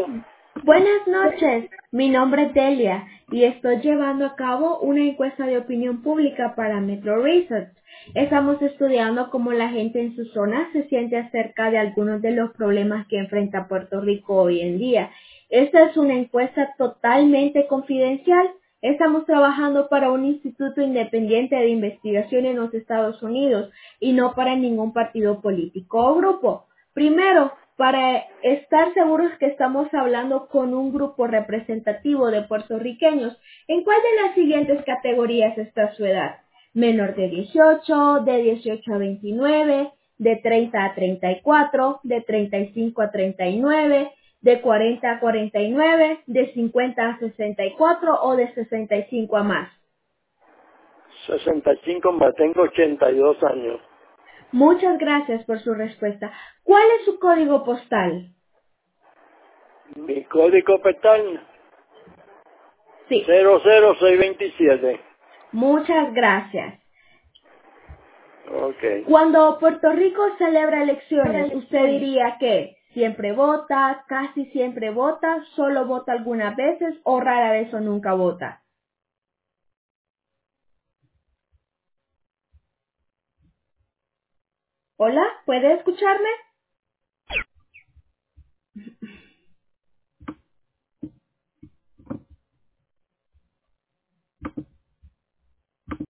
Aló. Buenas noches, mi nombre es Delia y estoy llevando a cabo una encuesta de opinión pública para Metro Research. Estamos estudiando cómo la gente en su zona se siente acerca de algunos de los problemas que enfrenta Puerto Rico hoy en día. Esta es una encuesta totalmente confidencial. Estamos trabajando para un instituto independiente de investigación en los Estados Unidos y no para ningún partido político o grupo. Primero, para estar seguros que estamos hablando con un grupo representativo de puertorriqueños, ¿en cuál de las siguientes categorías está su edad? Menor de 18, de 18 a 29, de 30 a 34, de 35 a 39, de 40 a 49, de 50 a 64 o de 65 a más. 65 más, tengo 82 años. Muchas gracias por su respuesta. ¿Cuál es su código postal? Mi código postal Sí, 00627. muchas gracias. Ok. Cuando Puerto Rico celebra elecciones, ¿usted diría que siempre vota, casi siempre vota, solo vota algunas veces o rara vez o nunca vota? Hola, ¿puede escucharme?